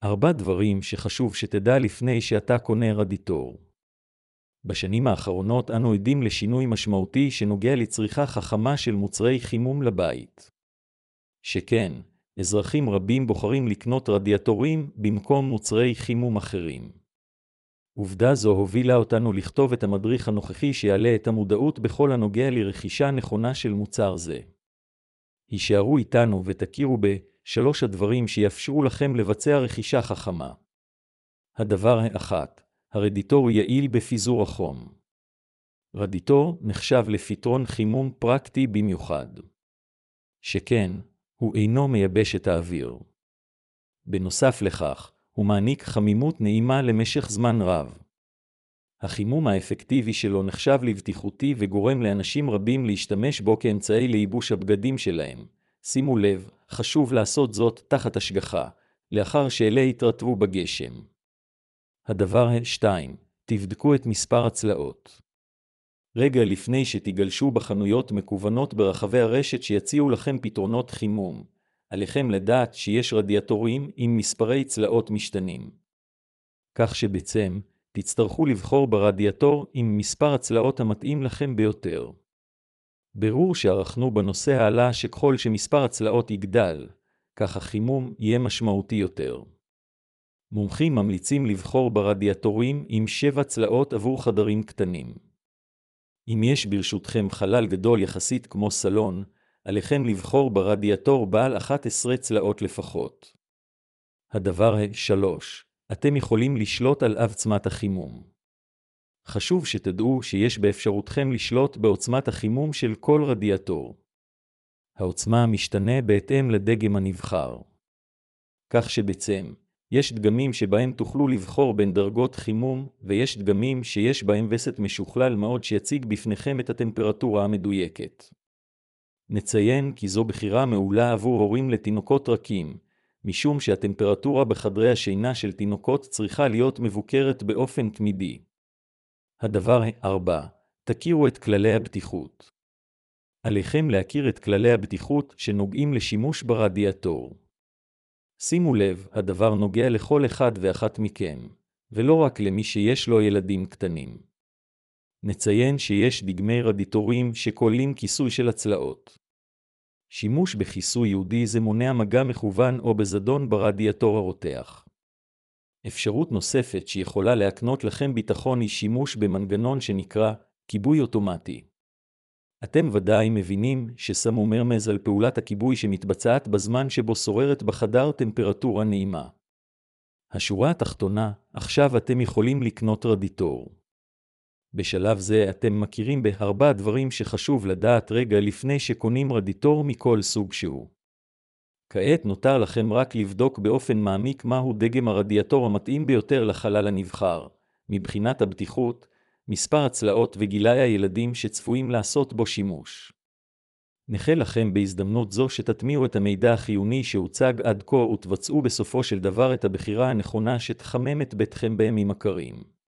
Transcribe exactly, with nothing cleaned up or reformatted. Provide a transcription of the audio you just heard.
ארבע דברים שחשוב שתדע לפני שאתה קונה רדיטור. בשנים האחרונות אנו עדים לשינוי משמעותי שנוגע לצריכה חכמה של מוצרי חימום לבית. שכן, אזרחים רבים בוחרים לקנות רדיאטורים במקום מוצרי חימום אחרים. עובדה זו הובילה אותנו לכתוב את המדריך הנוכחי שיעלה את המודעות בכל הנוגע לרכישה נכונה של מוצר זה. הישארו איתנו ותכירו בשלוש הדברים שיאפשרו לכם לבצע רכישה חכמה. הדבר האחת, הרדיטור יעיל בפיזור החום. רדיטור נחשב לפתרון חימום פרקטי במיוחד. שכן, הוא אינו מייבש את האוויר. בנוסף לכך, הוא מעניק חמימות נעימה למשך זמן רב. החימום האפקטיבי שלו נחשב לבטיחותי וגורם לאנשים רבים להשתמש בו כאמצעי לייבוש הבגדים שלהם. שימו לב, חשוב לעשות זאת תחת השגחה, לאחר שאלה יתרטבו בגשם. הדבר השתיים, תבדקו את מספר הצלעות. רגע לפני שתגלשו בחנויות מקוונות ברחבי הרשת שיציעו לכם פתרונות חימום, עליכם לדעת שיש רדיאטורים עם מספרי צלעות משתנים. כך שבעצם, תצטרכו לבחור ברדיאטור עם מספר הצלעות המתאים לכם ביותר. ברור שערכנו בנושא העלה שככל שמספר הצלעות יגדל, כך החימום יהיה משמעותי יותר. מומחים ממליצים לבחור ברדיאטורים עם שבע צלעות עבור חדרים קטנים. אם יש ברשותכם חלל גדול יחסית כמו סלון, עליכם לבחור ברדיאטור בעל אחת עשרה צלעות לפחות. הדבר השלוש, אתם יכולים לשלוט על עוצמת החימום. חשוב שתדעו שיש באפשרותכם לשלוט בעוצמת החימום של כל רדיאטור. העוצמה משתנה בהתאם לדגם הנבחר. כך שבעצם, יש דגמים שבהם תוכלו לבחור בין דרגות חימום, ויש דגמים שיש בהם וסת משוכלל מאוד שיציג בפניכם את הטמפרטורה המדויקת. נציין כי זו בחירה מעולה עבור הורים לתינוקות רכים, משום שהטמפרטורה בחדרי השינה של תינוקות צריכה להיות מבוקרת באופן תמידי. הדבר הארבע, תכירו את כללי הבטיחות. עליכם להכיר את כללי הבטיחות שנוגעים לשימוש ברדיאטור. שימו לב, הדבר נוגע לכל אחד ואחת מכם, ולא רק למי שיש לו ילדים קטנים. נציין שיש דגמי רדיאטורים שכוללים כיסוי של הצלעות. שימוש בכיסוי ייעודי זה מונע מגע מכוון או בזדון ברדיאטור הרותח. אפשרות נוספת שיכולה להקנות לכם ביטחון היא שימוש במנגנון שנקרא כיבוי אוטומטי. אתם ודאי מבינים ששמו מרמז על פעולת הכיבוי שמתבצעת בזמן שבו שוררת בחדר טמפרטורה נעימה. השורה התחתונה, עכשיו אתם יכולים לקנות רדיטור. בשלב זה אתם מכירים בארבע דברים שחשוב לדעת רגע לפני שקונים רדיטור מכל סוג שהוא. כעת נותר לכם רק לבדוק באופן מעמיק מהו דגם הרדיאטור המתאים ביותר לחלל הנבחר, מבחינת הבטיחות, מספר הצלעות וגילי הילדים שצפויים לעשות בו שימוש. נאחל לכם בהזדמנות זו שתטמיעו את המידע החיוני שהוצג עד כה ותבצעו בסופו של דבר את הבחירה הנכונה שתחמם את ביתכם בימים הקרים.